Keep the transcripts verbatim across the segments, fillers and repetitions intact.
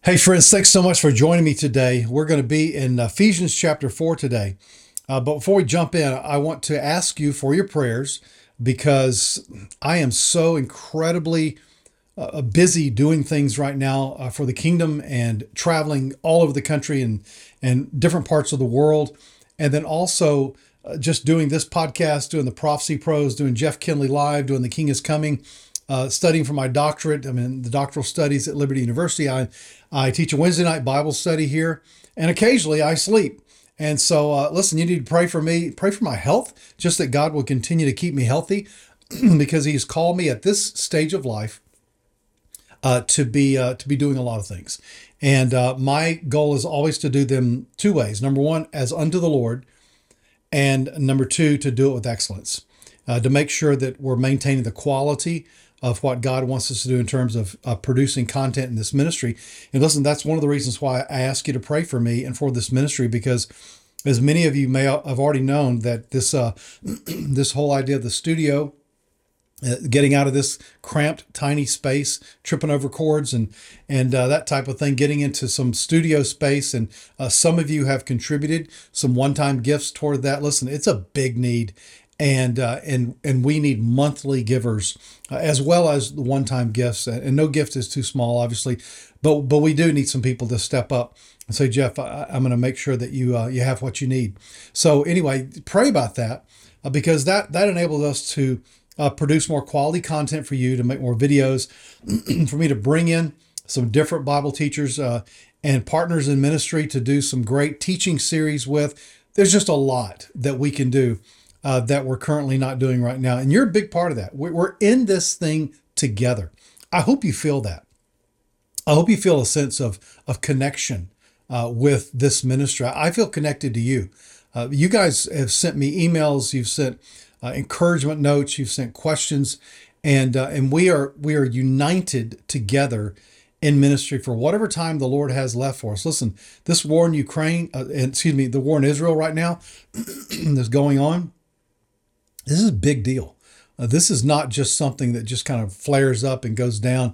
Hey, friends, thanks so much for joining me today. We're going to be in Ephesians chapter four today. Uh, but before we jump in, I want to ask you for your prayers because I am so incredibly uh, busy doing things right now uh, for the kingdom and traveling all over the country and, and different parts of the world. And then also uh, just doing this podcast, doing the Prophecy Pros, doing Jeff Kinley Live, doing The King is Coming. Uh, studying for my doctorate. I'm in the doctoral studies at Liberty University. I, I teach a Wednesday night Bible study here, and occasionally I sleep. And so, uh, listen, you need to pray for me, pray for my health, just that God will continue to keep me healthy because He's called me at this stage of life uh, to be uh, to be doing a lot of things. And uh, my goal is always to do them two ways. Number one, as unto the Lord, and number two, to do it with excellence, uh, to make sure that we're maintaining the quality of what God wants us to do in terms of uh, producing content in this ministry. And listen, that's one of the reasons why I ask you to pray for me and for this ministry, because as many of you may have already known that this uh, this whole idea of the studio, uh, getting out of this cramped, tiny space, tripping over cords and and uh, that type of thing, getting into some studio space. And uh, some of you have contributed some one-time gifts toward that. Listen, it's a big need. And uh, and and we need monthly givers uh, as well as the one-time gifts. And no gift is too small, obviously, but but we do need some people to step up and say, Jeff, I, I'm going to make sure that you uh, you have what you need. So anyway, pray about that uh, because that that enables us to uh, produce more quality content for you, to make more videos, for me to bring in some different Bible teachers uh, and partners in ministry to do some great teaching series with. There's just a lot that we can do. Uh, that we're currently not doing right now. And you're a big part of that. We're in this thing together. I hope you feel that. I hope you feel a sense of, of connection uh, with this ministry. I feel connected to you. Uh, you guys have sent me emails. You've sent uh, encouragement notes. You've sent questions. And uh, and we are we are united together in ministry for whatever time the Lord has left for us. Listen, this war in Ukraine, uh, and, excuse me, the war in Israel right now that's going on, this is a big deal. Uh, this is not just something that just kind of flares up and goes down.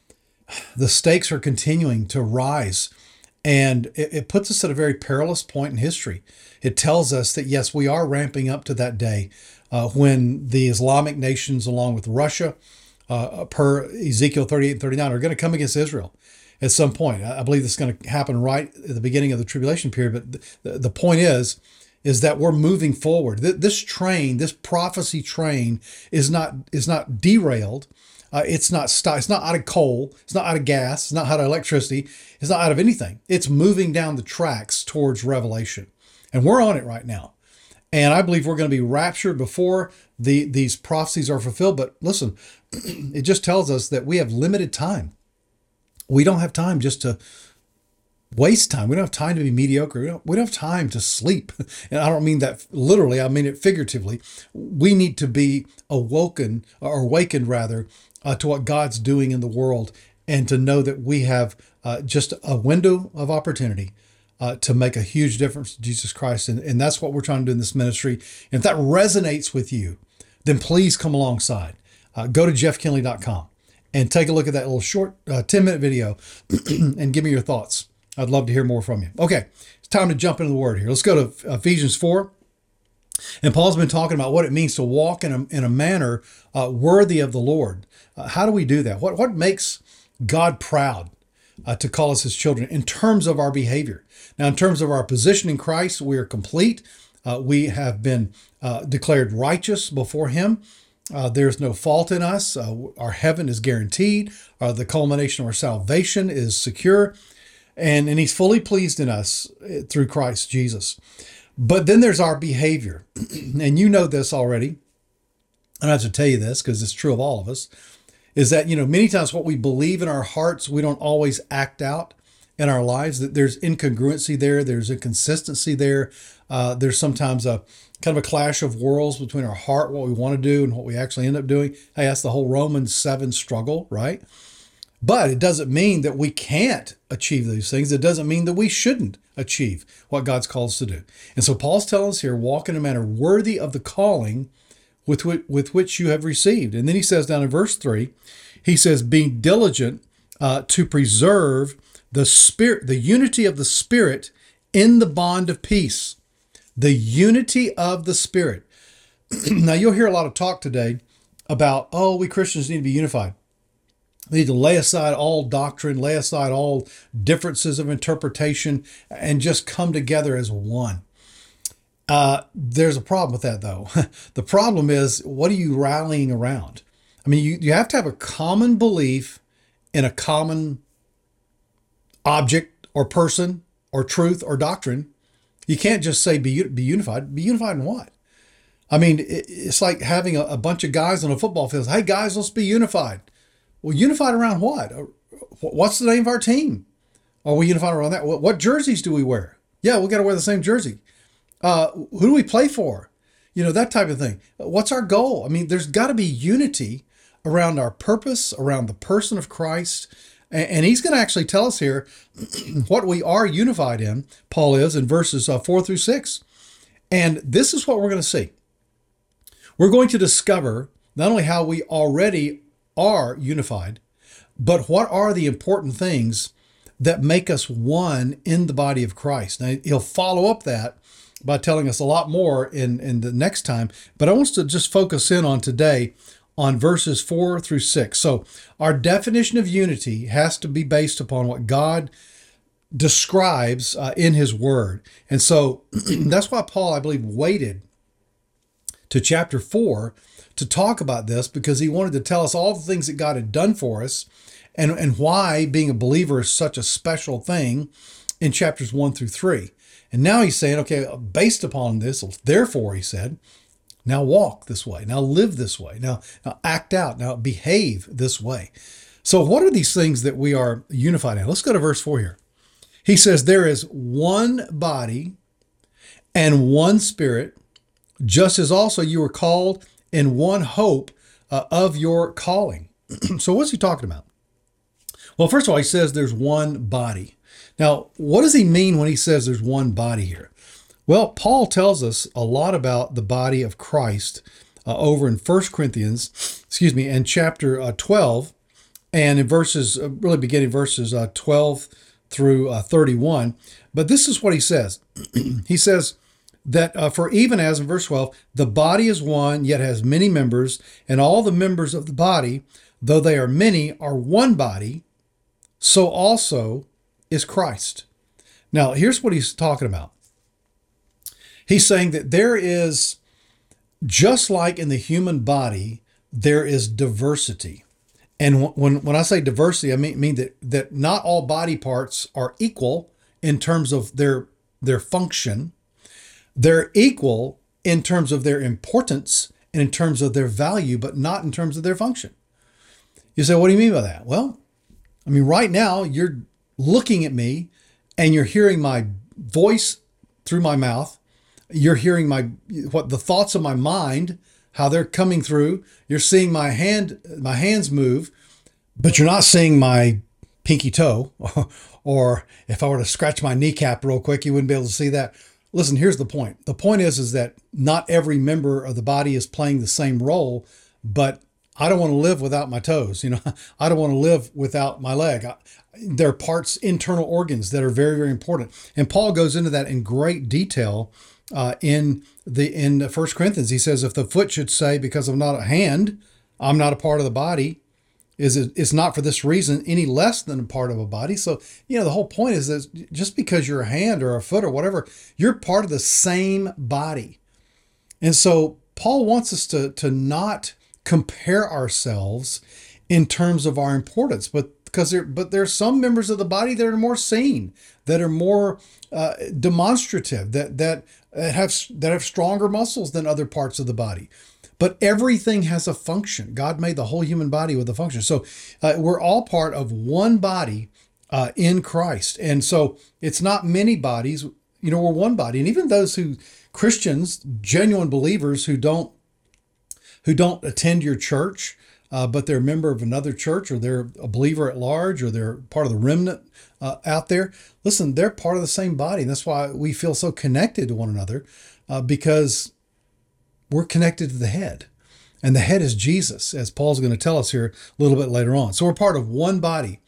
The stakes are continuing to rise, and it, it puts us at a very perilous point in history. It tells us that, yes, we are ramping up to that day uh, when the Islamic nations, along with Russia, uh, per Ezekiel thirty-eight and thirty-nine, are going to come against Israel at some point. I believe this is going to happen right at the beginning of the tribulation period. But the, the point is, is that we're moving forward. This train, this prophecy train, is not is not derailed. Uh, it's not st- It's not out of coal. It's not out of gas. It's not out of electricity. It's not out of anything. It's moving down the tracks towards Revelation, and we're on it right now. And I believe we're going to be raptured before the these prophecies are fulfilled. But listen, it just tells us that we have limited time. We don't have time just to waste time. We don't have time to be mediocre. We don't, we don't have time to sleep. And I don't mean that literally. I mean it figuratively. We need to be awoken or awakened rather uh, to what God's doing in the world, and to know that we have uh, just a window of opportunity uh, to make a huge difference to Jesus Christ. And, and that's what we're trying to do in this ministry. And if that resonates with you, then please come alongside. Uh, go to jeff kinley dot com and take a look at that little short uh, ten minute video and give me your thoughts. I'd love to hear more from you. Okay, it's time to jump into the word here. Let's go to Ephesians four. And Paul's been talking about what it means to walk in a, in a manner uh, worthy of the Lord. Uh, how do we do that? What, what makes God proud uh, to call us his children in terms of our behavior? Now, in terms of our position in Christ, we are complete. Uh, we have been uh, declared righteous before him. Uh, there's no fault in us. Uh, our heaven is guaranteed. Uh, the culmination of our salvation is secure. And, and he's fully pleased in us through Christ Jesus. But then there's our behavior. And you know this already. I don't have to tell you this because it's true of all of us. Is that, you know, many times what we believe in our hearts, we don't always act out in our lives. That there's incongruency there. There's inconsistency there. Uh, there's sometimes a kind of a clash of worlds between our heart, what we want to do, and what we actually end up doing. Hey, that's the whole Romans seven struggle, right? But it doesn't mean that we can't achieve these things. It doesn't mean that we shouldn't achieve what God's called us to do. And so Paul's telling us here, walk in a manner worthy of the calling with which, with which you have received. And then he says down in verse three, he says, being diligent uh, to preserve The spirit, the unity of the Spirit in the bond of peace. The unity of the Spirit. Now, you'll hear a lot of talk today about, oh, we Christians need to be unified. We need to lay aside all doctrine, lay aside all differences of interpretation, and just come together as one. Uh, there's a problem with that, though. The problem is, what are you rallying around? I mean, you, you have to have a common belief in a common object or person or truth or doctrine. You can't just say be, be unified. Be unified in what? I mean, it, it's like having a, a bunch of guys on a football field. Hey, guys, let's be unified. Well, unified around what? What's the name of our team? Are we unified around that? What, what jerseys do we wear? Yeah, we got to wear the same jersey. Uh, who do we play for? You know, that type of thing. What's our goal? I mean, there's got to be unity around our purpose, around the person of Christ. And, and he's going to actually tell us here what we are unified in, Paul is, in verses uh, four through six. And this is what we're going to see. We're going to discover not only how we already are unified, but what are the important things that make us one in the body of Christ. Now, he'll follow up that by telling us a lot more in, in the next time. But I want us to just focus in on today on verses four through six. So our definition of unity has to be based upon what God describes uh, in his word. And so that's why Paul, I believe, waited to chapter four to talk about this, because he wanted to tell us all the things that God had done for us and, and why being a believer is such a special thing in chapters one through three. And now he's saying, okay, based upon this, therefore, he said, now walk this way, now live this way, now, now act out, now behave this way. So what are these things that we are unified in? Let's go to verse four here. He says, there is one body and one Spirit, just as also you were called in one hope uh, of your calling. So what's he talking about? Well, first of all, he says there's one body. Now, what does he mean when he says there's one body here? Well, Paul tells us a lot about the body of Christ uh, over in First Corinthians, excuse me, in chapter uh, twelve, and in verses, uh, really beginning verses uh, twelve through uh, thirty-one. But this is what he says. He says that uh, for even as in verse twelve, the body is one, yet has many members, and all the members of the body, though they are many, are one body, so also is Christ. Now, here's what he's talking about. He's saying that there is, just like in the human body, there is diversity. And when, when I say diversity, I mean, mean that, that not all body parts are equal in terms of their, their function. They're equal in terms of their importance and in terms of their value, but not in terms of their function. You say, what do you mean by that? Well, I mean, right now you're looking at me and you're hearing my voice through my mouth. You're hearing my, what the thoughts of my mind, how they're coming through. You're seeing my hand, my hands move, but you're not seeing my pinky toe. Or if I were to scratch my kneecap real quick, you wouldn't be able to see that. Listen, here's the point. The point is, is that not every member of the body is playing the same role, but I don't want to live without my toes. You know, I don't want to live without my leg. I, there are parts, internal organs that are very, very important. And Paul goes into that in great detail uh, in the in First Corinthians. He says, if the foot should say, because I'm not a hand, I'm not a part of the body, is it, it's not for this reason any less than a part of a body. So, you know, the whole point is that just because you're a hand or a foot or whatever, you're part of the same body. And so Paul wants us to, to not compare ourselves in terms of our importance, but because there, but there are some members of the body that are more seen, that are more uh, demonstrative, that that have that have stronger muscles than other parts of the body. But everything has a function. God made the whole human body with a function. So uh, we're all part of one body uh, in Christ, and so it's not many bodies. You know, we're one body, and even those who Christians, genuine believers who don't who don't attend your church, uh, but they're a member of another church, or they're a believer at large, or they're part of the remnant uh, out there. Listen, they're part of the same body. And that's why we feel so connected to one another, uh, because we're connected to the head. And the head is Jesus, as Paul's going to tell us here a little bit later on. So we're part of one body.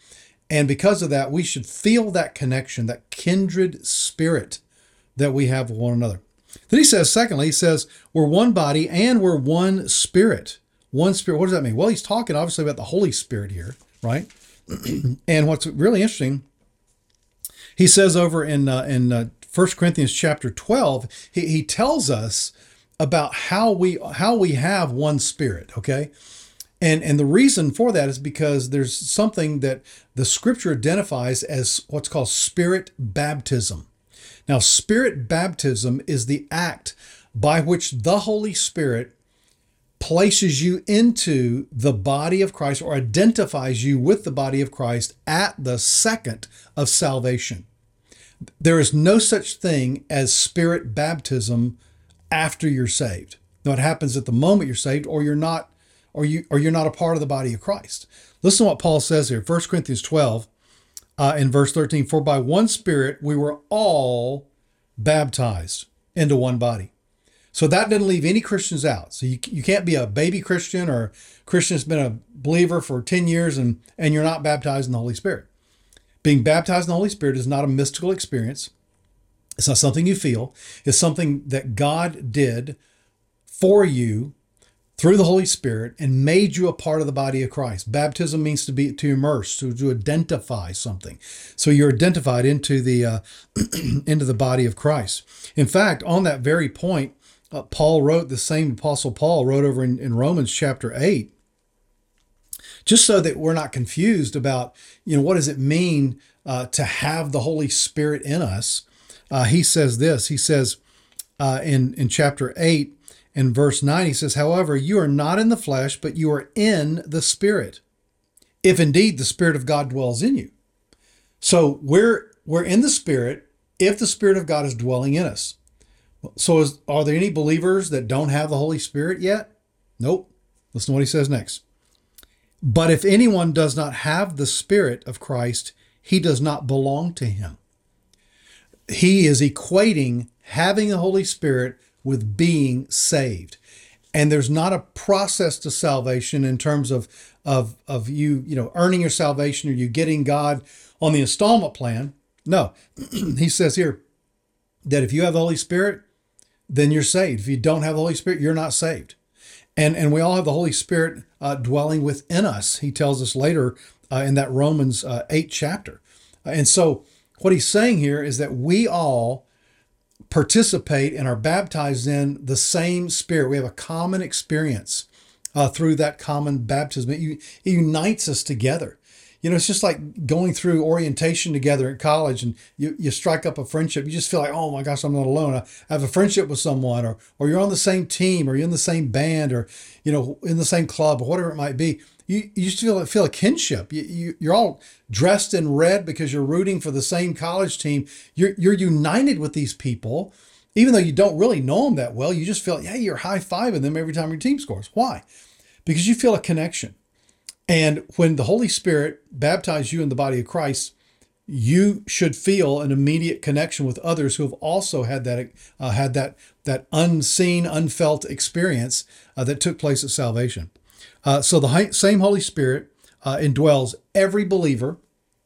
And because of that, we should feel that connection, that kindred spirit that we have with one another. Then he says, secondly, he says, we're one body and we're one spirit. One spirit. What does that mean? Well, he's talking obviously about the Holy Spirit here, right? And what's really interesting, he says over in uh, in uh, First Corinthians chapter twelve, he, he tells us about how we how we have one spirit, okay? And and the reason for that is because there's something that the scripture identifies as what's called spirit baptism. Now, spirit baptism is the act by which the Holy Spirit places you into the body of Christ or identifies you with the body of Christ at the second of salvation. There is no such thing as spirit baptism after you're saved. Now, it happens at the moment you're saved, or you're not, or you or you're not a part of the body of Christ. Listen to what Paul says here, First Corinthians twelve, uh, in verse thirteen. For by one Spirit we were all baptized into one body. So that didn't leave any Christians out. So you, you can't be a baby Christian or a Christian that's been a believer for ten years and, and you're not baptized in the Holy Spirit. Being baptized in the Holy Spirit is not a mystical experience. It's not something you feel. It's something that God did for you through the Holy Spirit and made you a part of the body of Christ. Baptism means to be to immerse, to, to identify something. So you're identified into the uh, into the body of Christ. In fact, on that very point, uh, Paul wrote, the same Apostle Paul wrote over in, in Romans chapter eight, just so that we're not confused about, you know, what does it mean uh, to have the Holy Spirit in us? Uh, he says this, he says uh, in, in chapter eight, in verse nine, he says, however, you are not in the flesh, but you are in the Spirit, if indeed the Spirit of God dwells in you. So we're we're in the Spirit if the Spirit of God is dwelling in us. So is, are there any believers that don't have the Holy Spirit yet? Nope. Listen to what he says next. But if anyone does not have the Spirit of Christ, he does not belong to him. He is equating having the Holy Spirit with being saved. And there's not a process to salvation in terms of, of, of you, you know, earning your salvation or you getting God on the installment plan. No, he says here that if you have the Holy Spirit, then you're saved. If you don't have the Holy Spirit, you're not saved. And, and we all have the Holy Spirit uh, dwelling within us. He tells us later uh, in that Romans uh, eight chapter. And so what he's saying here is that we all participate and are baptized in the same Spirit. We have a common experience uh, through that common baptism. It, it unites us together. You know, it's just like going through orientation together at college and you, you strike up a friendship. You just feel like, oh my gosh, I'm not alone. I have a friendship with someone, or or you're on the same team, or you're in the same band, or, you know, in the same club, or whatever it might be. You, you just feel, feel a kinship. You, you, you're all dressed in red because you're rooting for the same college team. You're, you're united with these people, even though you don't really know them that well. You just feel, yeah, you're high-fiving them every time your team scores. Why? Because you feel a connection. And when the Holy Spirit baptized you in the body of Christ, you should feel an immediate connection with others who have also had that uh, had that that unseen, unfelt experience uh, that took place at salvation. Uh, so the same Holy Spirit uh, indwells every believer.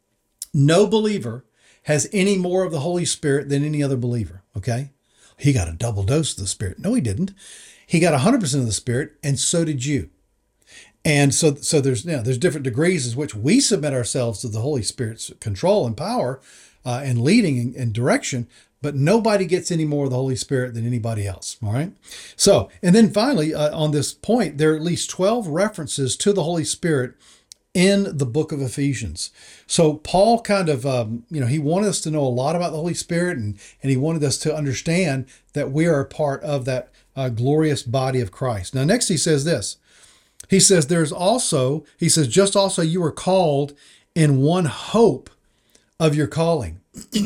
No believer has any more of the Holy Spirit than any other believer. Okay, he got a double dose of the Spirit. No, he didn't. He got one hundred percent of the Spirit, and so did you. And so, so there's, you know, there's different degrees as which we submit ourselves to the Holy Spirit's control and power uh, and leading and, and direction, but nobody gets any more of the Holy Spirit than anybody else. All right. So, and then finally, uh, on this point, there are at least twelve references to the Holy Spirit in the book of Ephesians. So Paul kind of, um, you know, he wanted us to know a lot about the Holy Spirit, and, and he wanted us to understand that we are a part of that uh, glorious body of Christ. Now, next he says this. He says, there's also, he says, just also you were called in one hope of your calling.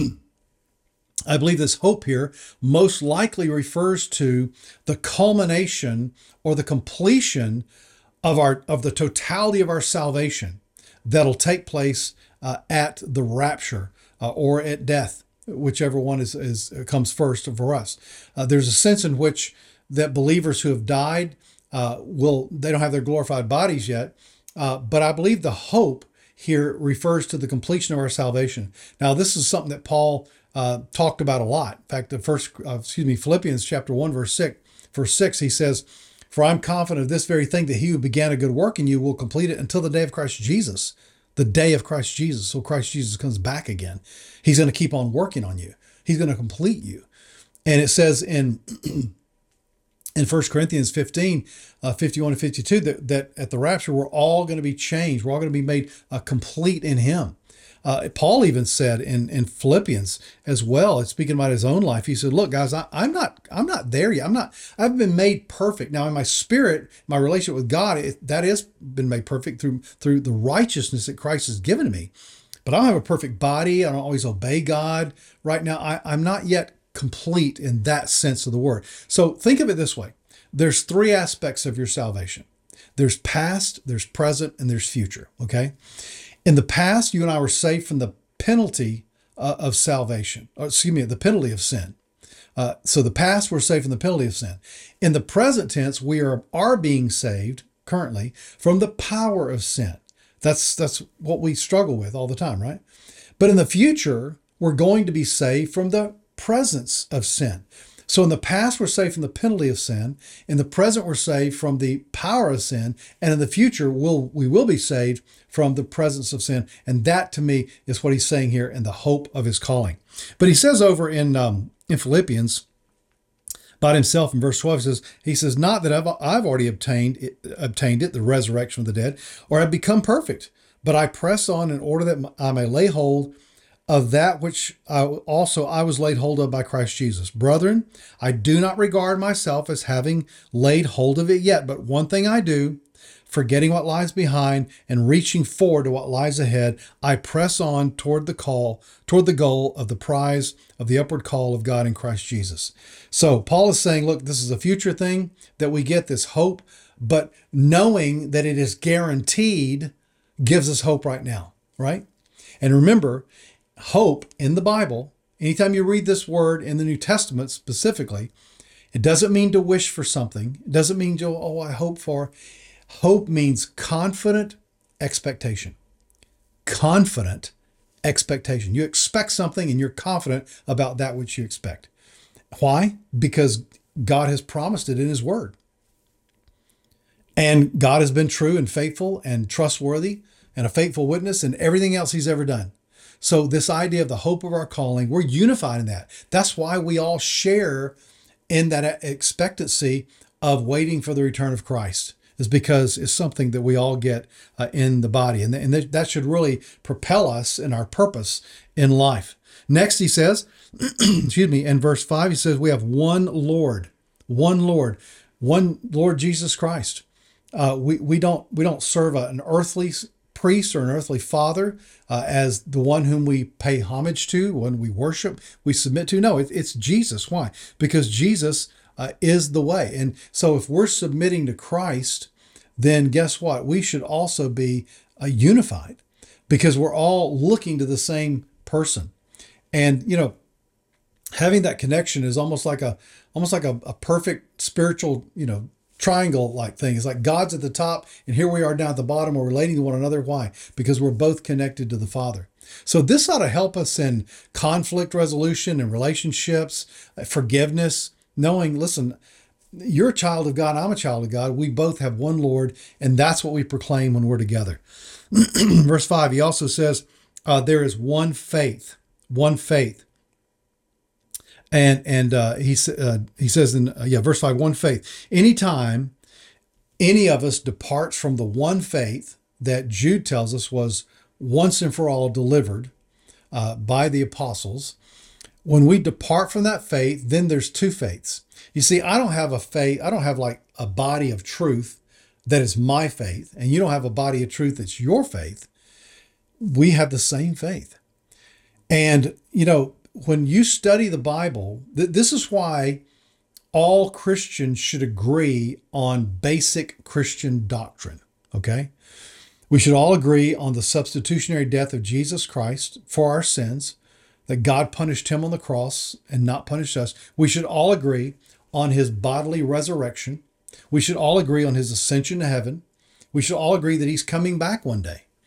I believe this hope here most likely refers to the culmination or the completion of our of the totality of our salvation that'll take place uh, at the rapture uh, or at death, whichever one is, is comes first for us. Uh, there's a sense in which that believers who have died Uh, will they don't have their glorified bodies yet, uh, but I believe the hope here refers to the completion of our salvation. Now, this is something that Paul uh, talked about a lot. In fact, the first, uh, excuse me, Philippians chapter one, verse six, verse six, he says, "For I'm confident of this very thing, that he who began a good work in you will complete it until the day of Christ Jesus." The day of Christ Jesus. So Christ Jesus comes back again. He's going to keep on working on you. He's going to complete you. And it says in in First Corinthians fifteen, uh, fifty-one and fifty-two, that, that at the rapture, we're all going to be changed. We're all going to be made uh, complete in him. Uh, Paul even said in, in Philippians as well, speaking about his own life, he said, "Look, guys, I, I'm not I'm not there yet. I'm not. I've been made perfect. Now, in my spirit, my relationship with God, it, that has been made perfect through through the righteousness that Christ has given to me. But I don't have a perfect body. I don't always obey God right now. I, I'm not yet complete in that sense of the word. So think of it this way: there's three aspects of your salvation. There's past, there's present, and there's future. Okay." In the past, you and I were saved from the penalty uh, of salvation, or excuse me, the penalty of sin. Uh, so the past, we're saved from the penalty of sin. In the present tense, we are, are being saved currently from the power of sin. That's, that's what we struggle with all the time, right? But in the future, we're going to be saved from the presence of sin. So in the past, we're saved from the penalty of sin. In the present, we're saved from the power of sin. And in the future, we'll, we will be saved from the presence of sin. And that, to me, is what he's saying here in the hope of his calling. But he says over in, um, in Philippians about himself in verse twelve, he says, he says, "Not that I've, I've already obtained it, obtained it, the resurrection of the dead, or have become perfect, but I press on in order that I may lay hold of that which I, also I was laid hold of by Christ Jesus. Brethren, I do not regard myself as having laid hold of it yet, but one thing I do, forgetting what lies behind and reaching forward to what lies ahead, I press on toward the call, toward the goal of the prize of the upward call of God in Christ Jesus." So Paul is saying, look, this is a future thing that we get, this hope, but knowing that it is guaranteed gives us hope right now, right? And remember, hope in the Bible, anytime you read this word in the New Testament specifically, it doesn't mean to wish for something. It doesn't mean to, oh, I hope for. Hope means confident expectation. Confident expectation. You expect something and you're confident about that which you expect. Why? Because God has promised it in his word. And God has been true and faithful and trustworthy and a faithful witness in everything else he's ever done. So this idea of the hope of our calling, we're unified in that. That's why we all share in that expectancy of waiting for the return of Christ, is because it's something that we all get uh, in the body. And, th- and th- that should really propel us in our purpose in life. Next, he says, excuse me, in verse five, he says, we have one Lord, one Lord, one Lord Jesus Christ. Uh, we, we don't, we don't serve a, an earthly priest or an earthly father uh, as the one whom we pay homage to, when we worship, we submit to. No, it, it's Jesus. Why? Because Jesus uh, is the way. And so if we're submitting to Christ, then guess what? We should also be uh, unified, because we're all looking to the same person. And, you know, having that connection is almost like a, almost like a, a perfect spiritual, you know, triangle like thing. It's like God's at the top and here we are down at the bottom. We're relating to one another. Why? Because we're both connected to the Father. So this ought to help us in conflict resolution and relationships, forgiveness, knowing, listen, you're a child of God, I'm a child of God. We both have one Lord, and that's what we proclaim when we're together. Verse five, he also says, uh, there is one faith, one faith. And and uh, he uh, he says in uh, yeah verse five, one faith. Anytime any of us departs from the one faith that Jude tells us was once and for all delivered uh, by the apostles, when we depart from that faith, then there's two faiths. You see, I don't have a faith. I don't have like a body of truth that is my faith, and you don't have a body of truth that's your faith. We have the same faith, and you know. When you study the Bible, th- this is why all Christians should agree on basic Christian doctrine, okay? We should all agree on the substitutionary death of Jesus Christ for our sins, that God punished him on the cross and not punished us. We should all agree on his bodily resurrection. We should all agree on his ascension to heaven. We should all agree that he's coming back one day.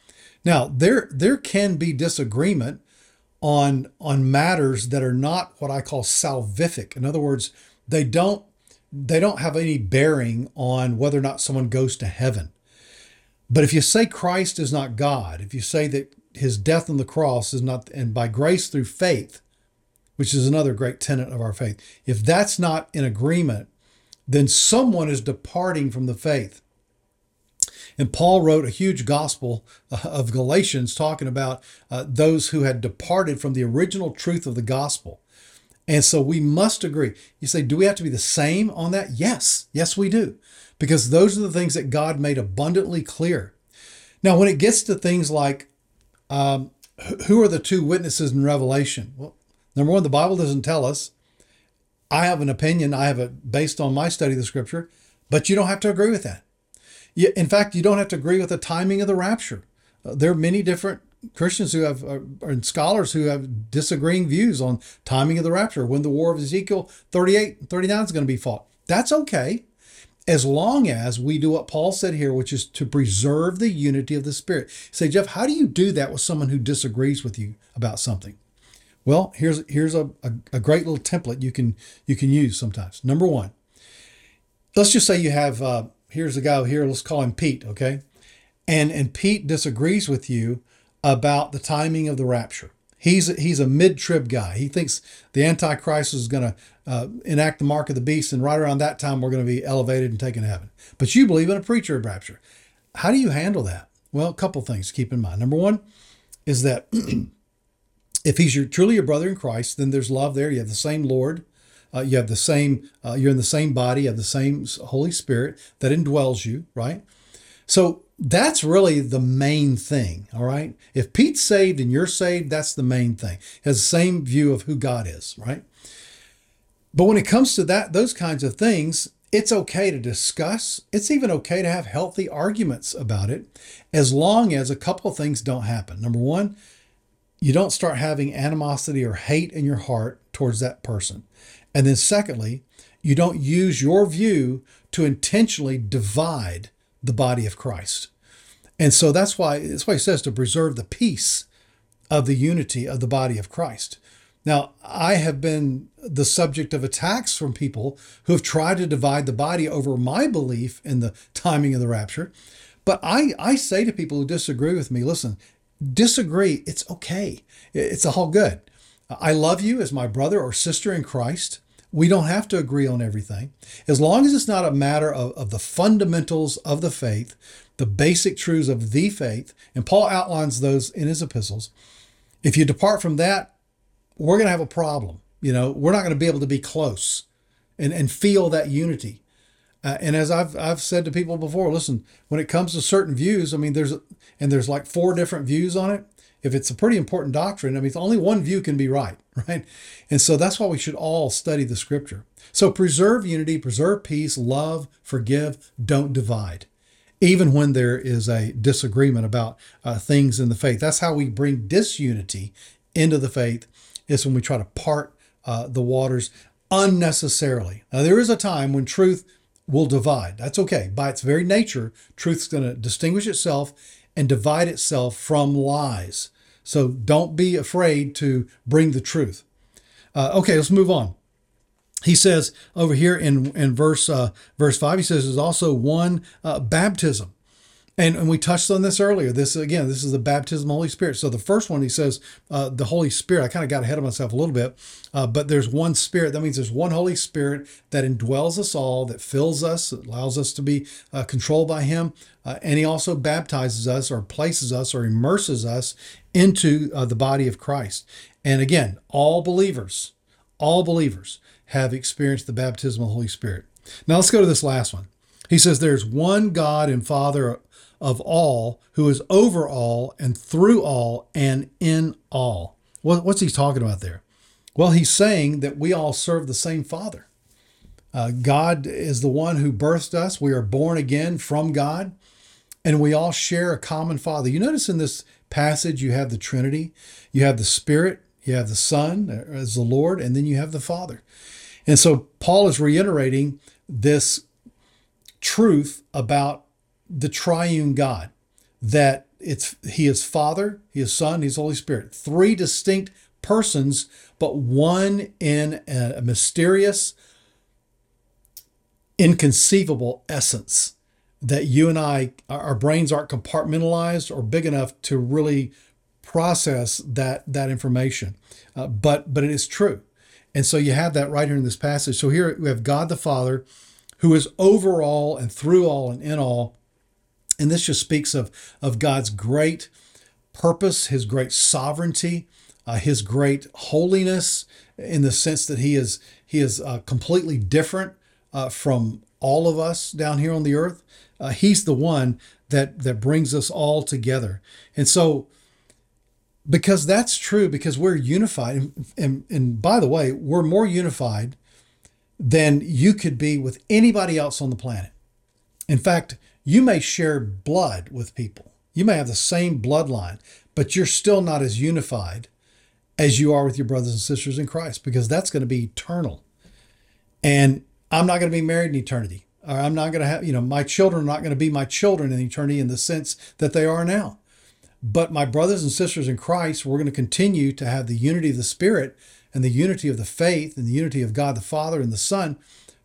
Now, there there can be disagreement on on matters that are not what I call salvific. In other words, they don't they don't have any bearing on whether or not someone goes to heaven. But if you say Christ is not God, if you say that his death on the cross is not, and by grace through faith, which is another great tenet of our faith, if that's not in agreement, then someone is departing from the faith. And Paul wrote a huge gospel of Galatians talking about uh, those who had departed from the original truth of the gospel. And so we must agree. You say, do we have to be the same on that? Yes. Yes, we do. Because those are the things that God made abundantly clear. Now, when it gets to things like, um, who are the two witnesses in Revelation? Well, number one, the Bible doesn't tell us. I have an opinion. I have it based on my study of the scripture, but you don't have to agree with that. You, in fact, you don't have to agree with the timing of the rapture. Uh, there are many different Christians who have, uh, and scholars who have disagreeing views on timing of the rapture, when the war of Ezekiel thirty-eight and thirty-nine is going to be fought. That's okay, as long as we do what Paul said here, which is to preserve the unity of the Spirit. You say, Jeff, how do you do that with someone who disagrees with you about something? Well, here's here's a, a, a great little template you can you can use sometimes. Number one, let's just say you have, uh, here's a guy here, let's call him Pete, okay? And and Pete disagrees with you about the timing of the rapture. He's he's a mid-trib guy. He thinks the Antichrist is going to uh, enact the mark of the beast, and right around that time we're going to be elevated and taken to heaven. But you believe in a pre-trib rapture. How do you handle that? Well, a couple things to keep in mind. Number one is that if he's your, truly your brother in Christ, then there's love there. You have the same Lord. Uh, you have the same, uh, you're in the same body. You have the same Holy Spirit that indwells you, right? So that's really the main thing, all right? If Pete's saved and you're saved, that's the main thing. He has the same view of who God is, right? But when it comes to that, those kinds of things, it's okay to discuss. It's even okay to have healthy arguments about it, as long as a couple of things don't happen. Number one, you don't start having animosity or hate in your heart towards that person. And then secondly, you don't use your view to intentionally divide the body of Christ. And so that's why, that's why he says to preserve the peace of the unity of the body of Christ. Now, I have been the subject of attacks from people who have tried to divide the body over my belief in the timing of the rapture. But I, I say to people who disagree with me, listen, disagree, it's okay. It's all good. I love you as my brother or sister in Christ. We don't have to agree on everything. As long as it's not a matter of, of the fundamentals of the faith, the basic truths of the faith, and Paul outlines those in his epistles. If you depart from that, we're going to have a problem. You know, we're not going to be able to be close and, and feel that unity. Uh, and as I've I've said to people before, listen, when it comes to certain views, I mean, there's and there's like four different views on it. If it's a pretty important doctrine, I mean, only one view can be right, right? And so that's why we should all study the scripture. So preserve unity, preserve peace, love, forgive, don't divide, even when there is a disagreement about uh, things in the faith. That's how we bring disunity into the faith, is when we try to part uh, the waters unnecessarily. Now, there is a time when truth will divide. That's okay. By its very nature, truth's going to distinguish itself and divide itself from lies. So don't be afraid to bring the truth. Uh, okay, let's move on. He says over here in, in verse uh, verse five, he says there's also one uh, baptism. And, and we touched on this earlier. This, again, this is the baptism of the Holy Spirit. So the first one, he says, uh, the Holy Spirit. I kind of got ahead of myself a little bit, uh, but there's one Spirit. That means there's one Holy Spirit that indwells us all, that fills us, that allows us to be uh, controlled by him. Uh, and he also baptizes us, or places us, or immerses us into uh, the body of Christ. And again, all believers, all believers have experienced the baptism of the Holy Spirit. Now let's go to this last one. He says there's one God and Father of all, who is over all and through all and in all. What's he talking about there? Well, he's saying that we all serve the same Father. Uh, God is the one who birthed us. We are born again from God, and we all share a common Father. You notice in this passage, you have the Trinity, you have the Spirit, you have the Son as the Lord, and then you have the Father. And so Paul is reiterating this truth about the triune God, that it's He is Father, He is Son, He's Holy Spirit. Three distinct persons, but one in a mysterious, inconceivable essence that you and I, our brains aren't compartmentalized or big enough to really process that that information. Uh, but but it is true. And so you have that right here in this passage. So here we have God the Father, who is over all and through all and in all. And this just speaks of, of God's great purpose, His great sovereignty, uh, His great holiness, in the sense that He is He is uh, completely different uh, from all of us down here on the earth. Uh, he's the one that that brings us all together. And so, because that's true, because we're unified, and, and, and by the way, we're more unified than you could be with anybody else on the planet. In fact, you may share blood with people. You may have the same bloodline, but you're still not as unified as you are with your brothers and sisters in Christ, because that's going to be eternal. And I'm not going to be married in eternity. Or I'm not going to have, you know, my children are not going to be my children in eternity in the sense that they are now. But my brothers and sisters in Christ, we're going to continue to have the unity of the Spirit and the unity of the faith and the unity of God the Father and the Son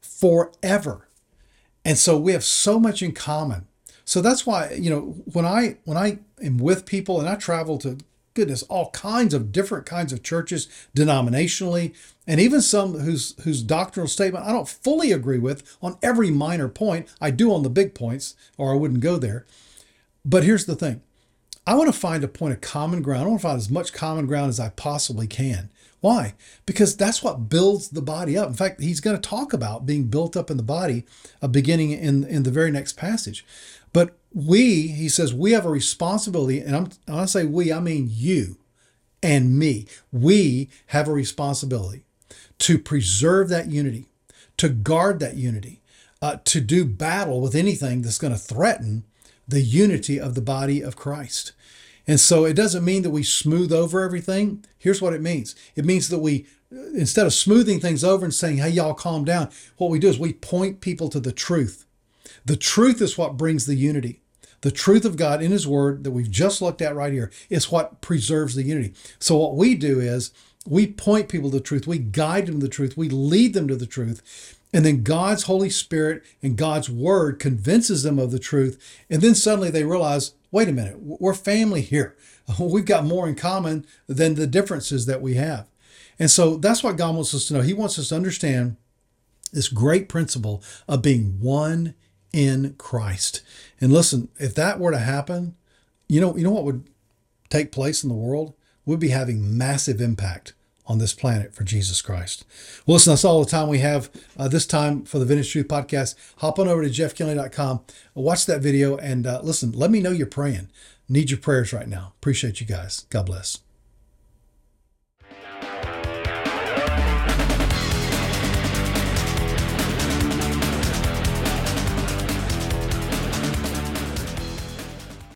forever. And so we have so much in common. So that's why, you know, when I when I am with people, and I travel to, goodness, all kinds of different kinds of churches denominationally, and even some whose whose doctrinal statement I don't fully agree with on every minor point. I do on the big points, or I wouldn't go there. But here's the thing. I want to find a point of common ground. I want to find as much common ground as I possibly can. Why? Because that's what builds the body up. In fact, he's going to talk about being built up in the body, uh, beginning in, in the very next passage. But we, he says, we have a responsibility, and I'm, when I say we, I mean you and me. We have a responsibility to preserve that unity, to guard that unity, uh, to do battle with anything that's going to threaten the unity of the body of Christ. And so it doesn't mean that we smooth over everything. Here's what it means. It means that we, instead of smoothing things over and saying, hey, y'all calm down, what we do is we point people to the truth. The truth is what brings the unity. The truth of God in His Word that we've just looked at right here is what preserves the unity. So what we do is we point people to the truth. We guide them to the truth. We lead them to the truth. And then God's Holy Spirit and God's Word convinces them of the truth. And then suddenly they realize, wait a minute, we're family here. We've got more in common than the differences that we have. And so that's what God wants us to know. He wants us to understand this great principle of being one in Christ. And listen, if that were to happen, you know, you know what would take place in the world? We'd be having massive impact on this planet for Jesus Christ. Well, listen, that's all the time we have uh, this time for the Vintage Truth Podcast. Hop on over to jeff kinley dot com, watch that video, and uh, listen, let me know you're praying. Need your prayers right now. Appreciate you guys. God bless.